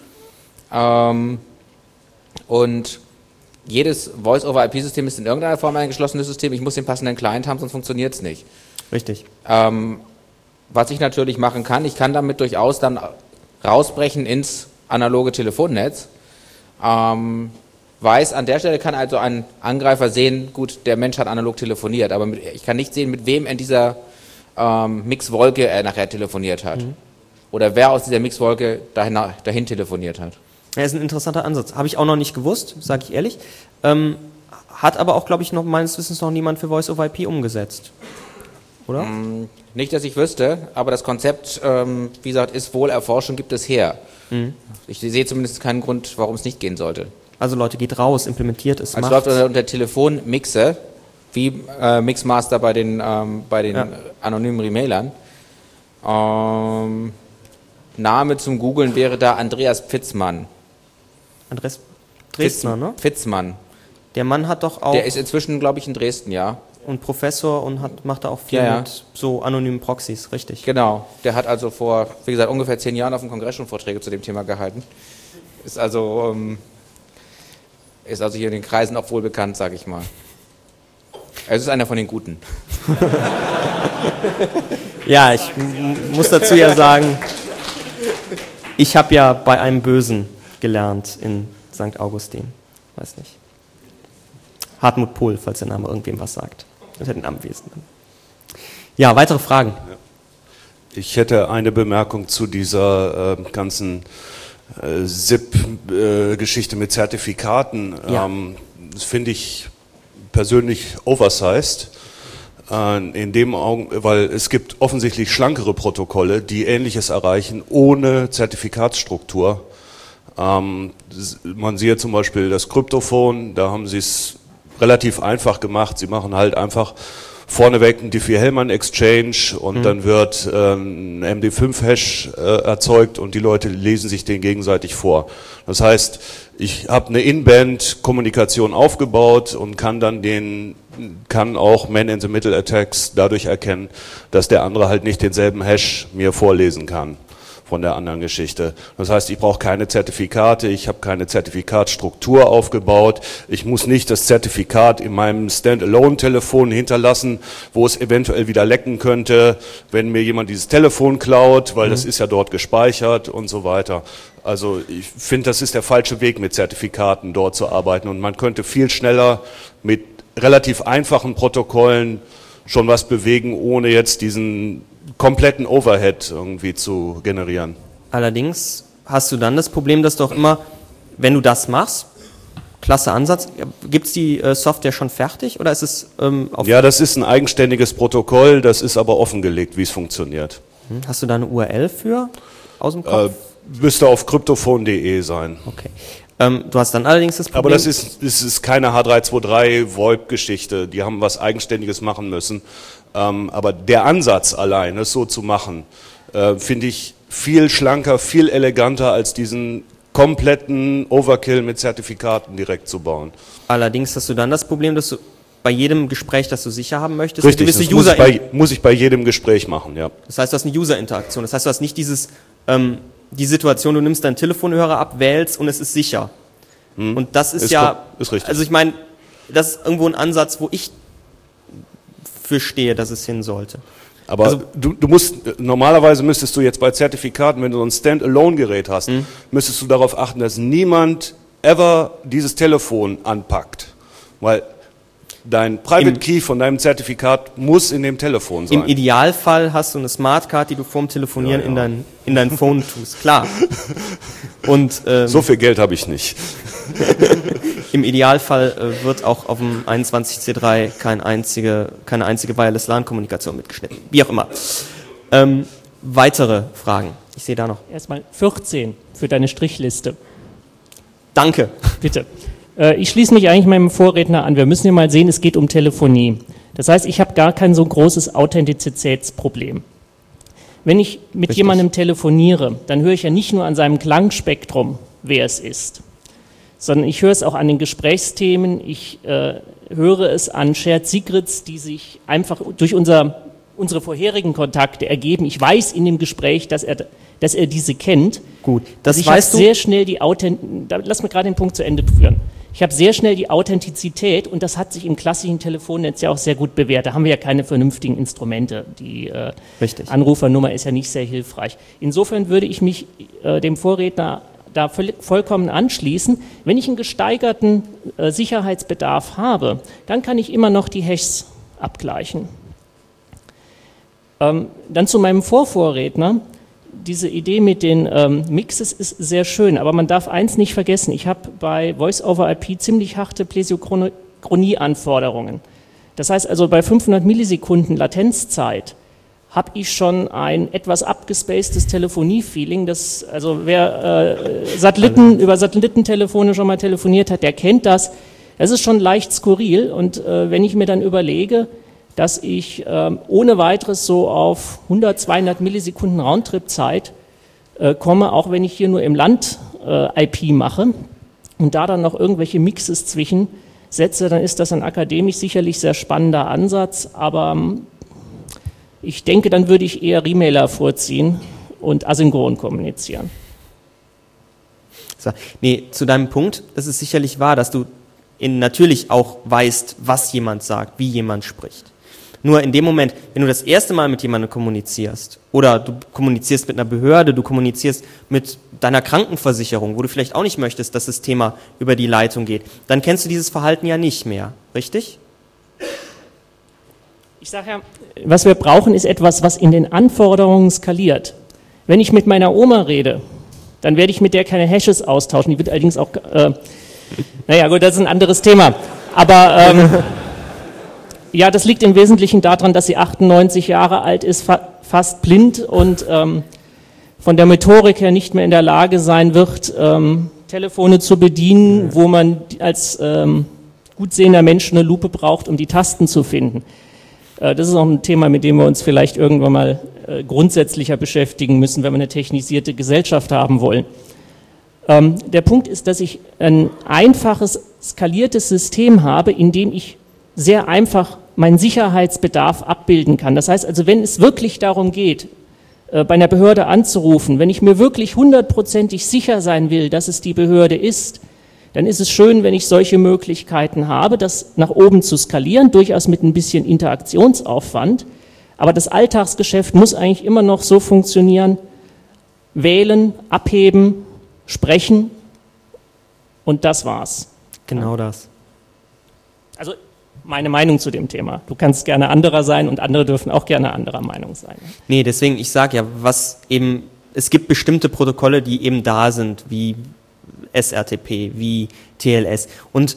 Ähm, und jedes Voice-over-I P-System ist in irgendeiner Form ein geschlossenes System. Ich muss den passenden Client haben, sonst funktioniert es nicht. Richtig. Ähm, was ich natürlich machen kann, ich kann damit durchaus dann rausbrechen ins analoge Telefonnetz. Ähm, weiß, an der Stelle kann also ein Angreifer sehen, gut, der Mensch hat analog telefoniert, aber mit, ich kann nicht sehen, mit wem in dieser ähm, Mixwolke er nachher telefoniert hat. Mhm. Oder wer aus dieser Mixwolke dahin, dahin telefoniert hat. Ja, ist ein interessanter Ansatz. Habe ich auch noch nicht gewusst, sage ich ehrlich. Ähm, hat aber auch, glaube ich, noch meines Wissens noch niemand für Voice-over-I P umgesetzt. Oder? Ähm, nicht, dass ich wüsste, aber das Konzept, ähm, wie gesagt, ist wohl erforscht und gibt es her. Mhm. Ich sehe zumindest keinen Grund, warum es nicht gehen sollte. Also Leute, geht raus, implementiert es, also macht. läuft unter, unter Telefonmixe, wie äh, Mixmaster bei den, ähm, bei den ja. anonymen Remailern. Ähm, Name zum Googlen wäre da Andreas Fitzmann. Andreas Dresdner, Fitz, ne? Fitzmann. Der Mann hat doch auch... Der ist inzwischen, glaube ich, in Dresden, ja. und Professor und hat, macht da auch viel Ja, ja. mit so anonymen Proxys, richtig? Genau, der hat also vor, wie gesagt, ungefähr zehn Jahren auf dem Kongress schon Vorträge zu dem Thema gehalten. Ist also, ähm, ist also hier in den Kreisen auch wohl bekannt, sage ich mal. Es ist einer von den Guten. Ja, ich m- muss dazu ja sagen, ich habe ja bei einem Bösen gelernt in Sankt Augustin. Weiß nicht. Hartmut Pohl, falls der Name irgendwem was sagt. Das hätte ein Amwesen. Ja, weitere Fragen? Ich hätte eine Bemerkung zu dieser äh, ganzen äh, S I P-Geschichte äh, mit Zertifikaten. Ja. Ähm, das finde ich persönlich oversized. Äh, in dem Augen, weil es gibt offensichtlich schlankere Protokolle, die Ähnliches erreichen ohne Zertifikatsstruktur. Ähm, man sieht zum Beispiel das Kryptophon, da haben sie es relativ einfach gemacht. Sie machen halt einfach vorneweg einen Diffie-Hellman-Exchange und mhm. dann wird ähm, ein M D fünf Hash äh, erzeugt und die Leute lesen sich den gegenseitig vor. Das heißt, ich habe eine In-Band-Kommunikation aufgebaut und kann dann den, kann auch Man-in-the-Middle-Attacks dadurch erkennen, dass der andere halt nicht denselben Hash mir vorlesen kann von der anderen Geschichte. Das heißt, ich brauche keine Zertifikate, ich habe keine Zertifikatsstruktur aufgebaut, ich muss nicht das Zertifikat in meinem Standalone-Telefon hinterlassen, wo es eventuell wieder lecken könnte, wenn mir jemand dieses Telefon klaut, weil mhm. das ist ja dort gespeichert und so weiter. Also ich finde, das ist der falsche Weg, mit Zertifikaten dort zu arbeiten und man könnte viel schneller mit relativ einfachen Protokollen schon was bewegen, ohne jetzt diesen kompletten Overhead irgendwie zu generieren. Allerdings hast du dann das Problem, dass doch immer, wenn du das machst, klasse Ansatz, gibt es die äh, Software schon fertig oder ist es ähm, auf... Ja, das ist ein eigenständiges Protokoll, das ist aber offengelegt, wie es funktioniert. Hm, hast du da eine U R L für aus dem Kopf? Äh, müsste auf kryptophon punkt de sein. Okay. Ähm, du hast dann allerdings das Problem... Aber das ist, das ist keine H drei zwei drei VoIP-Geschichte, die haben was Eigenständiges machen müssen. Ähm, aber der Ansatz allein, es so zu machen, äh, finde ich viel schlanker, viel eleganter, als diesen kompletten Overkill mit Zertifikaten direkt zu bauen. Allerdings hast du dann das Problem, dass du bei jedem Gespräch, das du sicher haben möchtest, Richtig, eine gewisse das muss, User ich bei, muss ich bei jedem Gespräch machen, ja. Das heißt, du hast eine User-Interaktion. Das heißt, du hast nicht dieses, ähm, die Situation, du nimmst deinen Telefonhörer ab, wählst und es ist sicher. Hm. Und das ist, ist ja, ist richtig. Also ich meine, das ist irgendwo ein Ansatz, wo ich für stehe, dass es hin sollte. Aber also, du, du musst, normalerweise müsstest du jetzt bei Zertifikaten, wenn du so ein Stand-Alone-Gerät hast, hm. müsstest du darauf achten, dass niemand ever dieses Telefon anpackt. Weil dein Private Im, Key von deinem Zertifikat muss in dem Telefon sein. Im Idealfall hast du eine Smartcard, die du vorm Telefonieren ja, ja. in dein, in dein Phone tust, klar. Und, ähm, so viel Geld habe ich nicht. Im Idealfall äh, wird auch auf dem einundzwanzig C drei kein einzige, keine einzige Wireless LAN-Kommunikation mitgeschnitten. Wie auch immer. Ähm, weitere Fragen? Ich sehe da noch. Erstmal vierzehn für deine Strichliste. Danke. Bitte. Äh, ich schließe mich eigentlich meinem Vorredner an. Wir müssen ja mal sehen, es geht um Telefonie. Das heißt, ich habe gar kein so großes Authentizitätsproblem. Wenn ich mit Richtig. jemandem telefoniere, dann höre ich ja nicht nur an seinem Klangspektrum, wer es ist, sondern ich höre es auch an den Gesprächsthemen, ich äh, höre es an Shared Secrets, die sich einfach durch unser, unsere vorherigen Kontakte ergeben. Ich weiß in dem Gespräch, dass er, dass er diese kennt. Gut, das also ich weißt du. sehr schnell die Authentizität, lass mir gerade den Punkt zu Ende führen. Ich habe sehr schnell die Authentizität und das hat sich im klassischen Telefonnetz ja auch sehr gut bewährt. Da haben wir ja keine vernünftigen Instrumente. Die äh, Anrufernummer ist ja nicht sehr hilfreich. Insofern würde ich mich äh, dem Vorredner da voll, vollkommen anschließen. Wenn ich einen gesteigerten äh, Sicherheitsbedarf habe, dann kann ich immer noch die Hashs abgleichen. Ähm, dann zu meinem Vorvorredner. Diese Idee mit den ähm, Mixes ist sehr schön, aber man darf eins nicht vergessen. Ich habe bei Voice-over-I P ziemlich harte Plesiochronie-Anforderungen. Das heißt also, bei fünfhundert Millisekunden Latenzzeit habe ich schon ein etwas abgespacedes Telefonie-Feeling. Das, also wer äh, Satelliten, über Satellitentelefone schon mal telefoniert hat, der kennt das. Es ist schon leicht skurril und äh, wenn ich mir dann überlege, dass ich äh, ohne weiteres so auf hundert, zweihundert Millisekunden Roundtrip-Zeit äh, komme, auch wenn ich hier nur im Land äh, I P mache und da dann noch irgendwelche Mixes zwischen setze, dann ist das ein akademisch sicherlich sehr spannender Ansatz, aber ich denke, dann würde ich eher Remailer vorziehen und asynchron kommunizieren. So, nee, zu deinem Punkt, das ist sicherlich wahr, dass du in, natürlich auch weißt, was jemand sagt, wie jemand spricht. Nur in dem Moment, wenn du das erste Mal mit jemandem kommunizierst oder du kommunizierst mit einer Behörde, du kommunizierst mit deiner Krankenversicherung, wo du vielleicht auch nicht möchtest, dass das Thema über die Leitung geht, dann kennst du dieses Verhalten ja nicht mehr, richtig? Ich sage ja, was wir brauchen, ist etwas, was in den Anforderungen skaliert. Wenn ich mit meiner Oma rede, dann werde ich mit der keine Hashes austauschen, die wird allerdings auch, äh, naja gut, das ist ein anderes Thema, aber ähm, ja, das liegt im Wesentlichen daran, dass sie achtundneunzig Jahre alt ist, fa- fast blind und ähm, von der Motorik her nicht mehr in der Lage sein wird, ähm, Telefone zu bedienen, wo man als ähm, gut sehender Mensch eine Lupe braucht, um die Tasten zu finden. Äh, das ist auch ein Thema, mit dem wir uns vielleicht irgendwann mal äh, grundsätzlicher beschäftigen müssen, wenn wir eine technisierte Gesellschaft haben wollen. Ähm, der Punkt ist, dass ich ein einfaches, skaliertes System habe, in dem ich sehr einfach meinen Sicherheitsbedarf abbilden kann. Das heißt also, wenn es wirklich darum geht, äh, bei einer Behörde anzurufen, wenn ich mir wirklich hundertprozentig sicher sein will, dass es die Behörde ist, dann ist es schön, wenn ich solche Möglichkeiten habe, das nach oben zu skalieren, durchaus mit ein bisschen Interaktionsaufwand. Aber das Alltagsgeschäft muss eigentlich immer noch so funktionieren: wählen, abheben, sprechen und das war's. Genau das. Also meine Meinung zu dem Thema. Du kannst gerne anderer sein und andere dürfen auch gerne anderer Meinung sein. Nee, deswegen, ich sage ja, was eben, es gibt bestimmte Protokolle, die eben da sind, wie S R T P, wie T L S. Und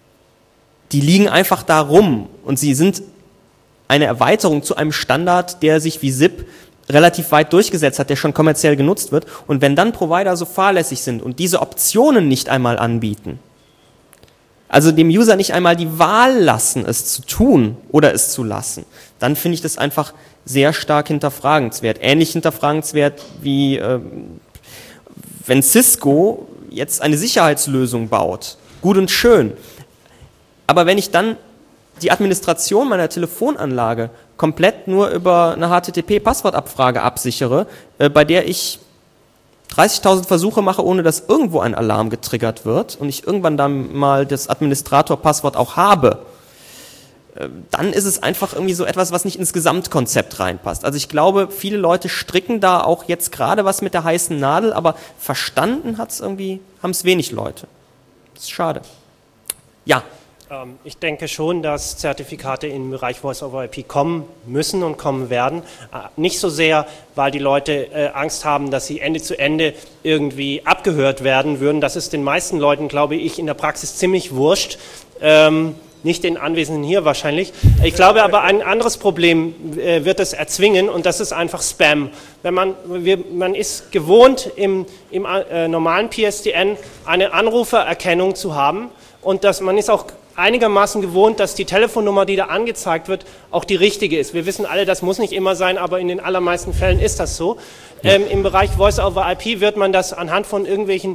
die liegen einfach da rum und sie sind eine Erweiterung zu einem Standard, der sich wie S I P relativ weit durchgesetzt hat, der schon kommerziell genutzt wird. Und wenn dann Provider so fahrlässig sind und diese Optionen nicht einmal anbieten, also dem User nicht einmal die Wahl lassen, es zu tun oder es zu lassen, dann finde ich das einfach sehr stark hinterfragenswert. Ähnlich hinterfragenswert wie äh, wenn Cisco jetzt eine Sicherheitslösung baut. Gut und schön. Aber wenn ich dann die Administration meiner Telefonanlage komplett nur über eine H T T P-Passwortabfrage absichere, äh, bei der ich dreißigtausend Versuche mache, ohne dass irgendwo ein Alarm getriggert wird und ich irgendwann dann mal das Administrator-Passwort auch habe, äh, dann ist es einfach irgendwie so etwas, was nicht ins Gesamtkonzept reinpasst. Also ich glaube, viele Leute stricken da auch jetzt gerade was mit der heißen Nadel, aber verstanden hat's irgendwie, haben es wenig Leute. Das ist schade. Ja. Ich denke schon, dass Zertifikate im Bereich Voice over I P kommen müssen und kommen werden. Nicht so sehr, weil die Leute Angst haben, dass sie Ende zu Ende irgendwie abgehört werden würden. Das ist den meisten Leuten, glaube ich, in der Praxis ziemlich wurscht. Ähm, nicht den Anwesenden hier wahrscheinlich. Ich glaube aber, ein anderes Problem äh, wird es erzwingen und das ist einfach Spam. Wenn man, wir, man ist gewohnt, im, im äh, normalen P S D N eine Anrufererkennung zu haben und dass man ist auch einigermaßen gewohnt, dass die Telefonnummer, die da angezeigt wird, auch die richtige ist. Wir wissen alle, das muss nicht immer sein, aber in den allermeisten Fällen ist das so. Ja. Ähm, Im Bereich Voice over I P wird man das anhand von irgendwelchen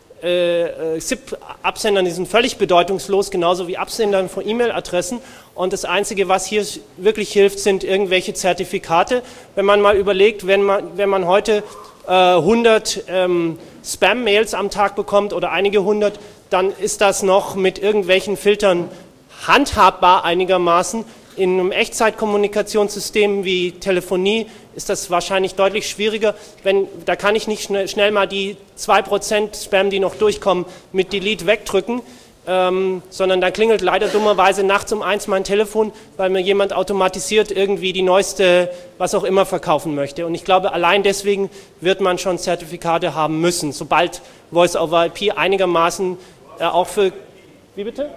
äh, S I P-Absendern, die sind völlig bedeutungslos, genauso wie Absendern von E-Mail-Adressen. Und das Einzige, was hier wirklich hilft, sind irgendwelche Zertifikate. Wenn man mal überlegt, wenn man, wenn man heute äh, hundert ähm, Spam-Mails am Tag bekommt oder einige hundert, dann ist das noch mit irgendwelchen Filtern handhabbar einigermaßen. In einem Echtzeitkommunikationssystem wie Telefonie ist das wahrscheinlich deutlich schwieriger. Wenn, da kann ich nicht schnell, schnell mal die zwei Prozent Spam, die noch durchkommen, mit Delete wegdrücken, ähm, sondern dann klingelt leider dummerweise nachts um eins mein Telefon, weil mir jemand automatisiert irgendwie die neueste, was auch immer, verkaufen möchte. Und ich glaube, allein deswegen wird man schon Zertifikate haben müssen, sobald Voice over I P einigermaßen äh, auch für... Wie bitte?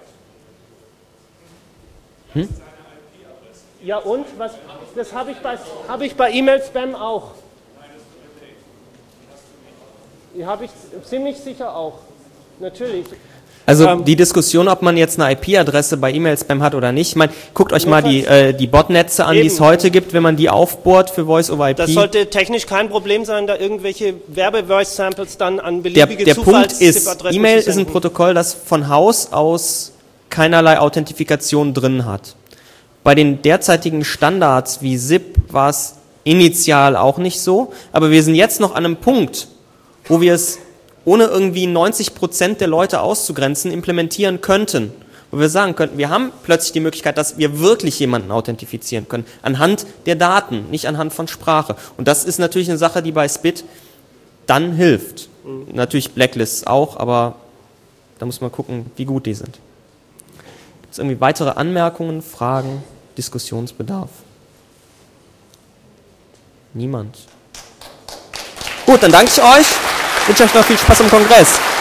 Hm? Ja und? Was, das habe ich bei, hab ich bei E-Mail-Spam auch. Die habe ich ziemlich sicher auch. Natürlich. Also ähm, die Diskussion, ob man jetzt eine I P-Adresse bei E-Mail-Spam hat oder nicht, ich meine, guckt euch mal die, äh, die Botnetze an, die es heute gibt, wenn man die aufbohrt für Voice over I P. Das sollte technisch kein Problem sein, da irgendwelche Werbe-Voice-Samples dann an beliebige Der, der Punkt ist, E-Mail E-Mail ist ein Protokoll, das von Haus aus keinerlei Authentifikation drin hat. Bei den derzeitigen Standards wie S I P war es initial auch nicht so, aber wir sind jetzt noch an einem Punkt, wo wir es ohne irgendwie neunzig Prozent der Leute auszugrenzen implementieren könnten, wo wir sagen könnten, wir haben plötzlich die Möglichkeit, dass wir wirklich jemanden authentifizieren können, anhand der Daten, nicht anhand von Sprache. Und das ist natürlich eine Sache, die bei S P I T dann hilft. Mhm. Natürlich Blacklists auch, aber da muss man gucken, wie gut die sind. Gibt es irgendwie weitere Anmerkungen, Fragen, Diskussionsbedarf? Niemand. Gut, dann danke ich euch. Ich wünsche euch noch viel Spaß im Kongress.